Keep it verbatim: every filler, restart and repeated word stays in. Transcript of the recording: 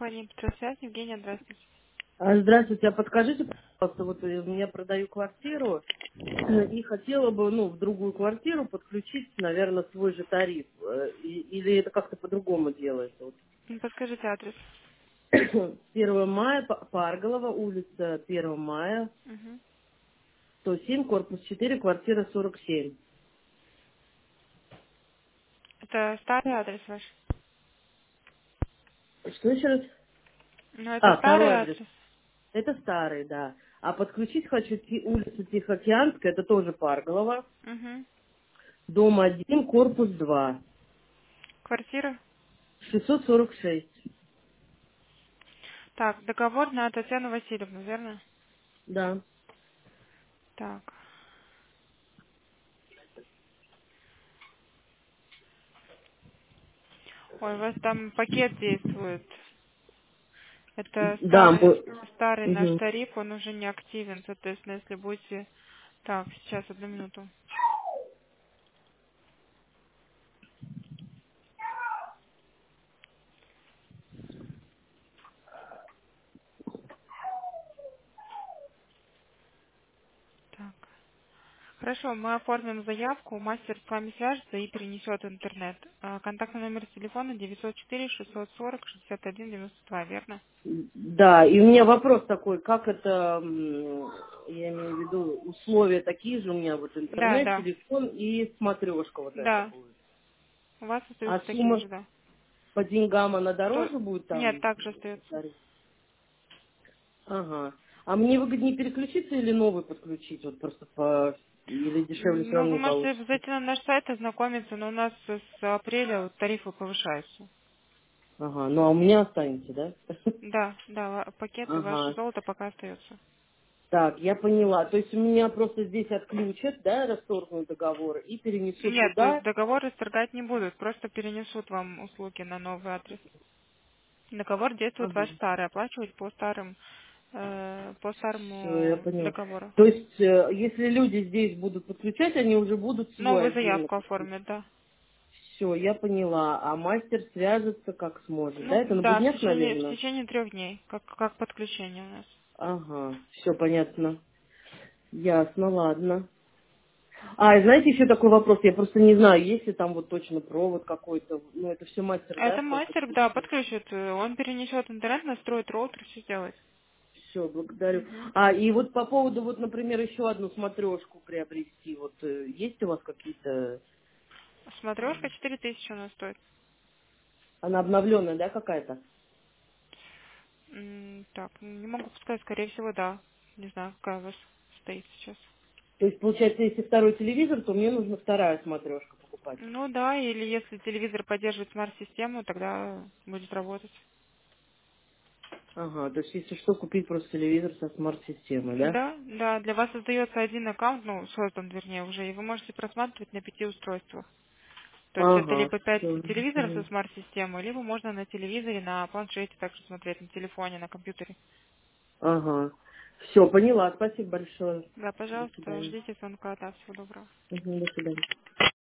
компания «Петросвязь». Евгения, здравствуйте. А, Здравствуйте, а подскажите, пожалуйста, вот э, я продаю квартиру и хотела бы, ну, в другую квартиру подключить, наверное, свой же тариф. Э, и- Или это как-то по-другому делается? Вот. Ну, подскажите адрес. первое мая, П- Парголова, улица первое мая, Мгм. сто семь, корпус четыре, квартира сорок семь. Это старый адрес ваш? Что еще раз? Ну, это А, второй старый адрес. адрес. Это старый, да. А подключить хочу Ти- улицу Тихоокеанская, это тоже Парголова, Угу. дом один, корпус два, Квартира? шестьсот сорок шесть. Так, договор на Татьяну Васильевну, верно? Да. Так. Ой, у вас там пакет действует. Это Да, старый, мы... старый наш Мгм. тариф, он уже не активен. Соответственно, если будете... Так, сейчас, одну минуту. Так. Хорошо, мы оформим заявку, мастер с вами свяжется и перенесет в интернет. А, Контактный номер телефона девятьсот четыре шестьсот сорок шестьдесят один девяносто два, верно? Да, и у меня вопрос такой, как это, м, я имею в виду, условия такие же у меня, вот Да, интернет, да, телефон и смотрешка вот это да. будет. У вас А остаются такие сумма же, да. по деньгам, она То... дороже будет Нет, там? также остается. Ага. А мне выгоднее переключиться или новый подключить, вот просто по... Или дешевле все Ну, равно вы не можете получится? зайти на наш сайт, ознакомиться, но у нас с апреля вот тарифы повышаются. Ага, ну а у меня останется, да? Да, да, пакеты ваше Ага. золото пока остается. Так, я поняла. То есть у меня просто здесь отключат, да, расторгнут договор и перенесут Нет, то есть туда. договор расторгать не будут, просто перенесут вам услуги на новый адрес. Договор действует Ага. ваш старый, оплачивать по старым, э, по Все, я старому поняла. договору. То есть, э, если люди здесь будут подключать, они уже будут свой Новую отдельно заявку подключать. оформят, да. Все, я поняла. А мастер свяжется как сможет, да? Ну, Это на да, в буднях, течение, в наверное? течение трех дней, как, как подключение у нас. Ага, все понятно. Ясно, ладно. А, и знаете, еще такой вопрос, я просто не знаю, есть ли там вот точно провод какой-то, ну, это все мастер, да, Это все мастер, да, подключит? подключит. э, Он перенесет интернет, настроит роутер, все сделает. Все, благодарю. Мгм. А, и вот по поводу, вот, например, еще одну смотрешку приобрести, вот, э, есть у вас какие-то, Смотрешка четыре тысячи у нас стоит. она обновленная, да, какая-то? М, Так, не могу сказать, скорее всего, да. Не знаю, какая у вас стоит сейчас. То есть, получается, если второй телевизор, то мне нужно вторая смотрешка покупать. Ну да, или если телевизор поддерживает смарт-систему, тогда будет работать. Ага, то есть, если что, купить просто телевизор со смарт-системой, да? Да, да, для вас создается один аккаунт, ну, создан, вернее, уже, и вы можете просматривать на пяти устройствах. То есть это Ага, либо пять все. телевизоров со смарт-системой, либо можно на телевизоре, на планшете также смотреть, на телефоне, на компьютере. Ага. Все, поняла. Спасибо большое. Да, До пожалуйста, свидания. ждите звонка, да, всего доброго. Мгм, до свидания.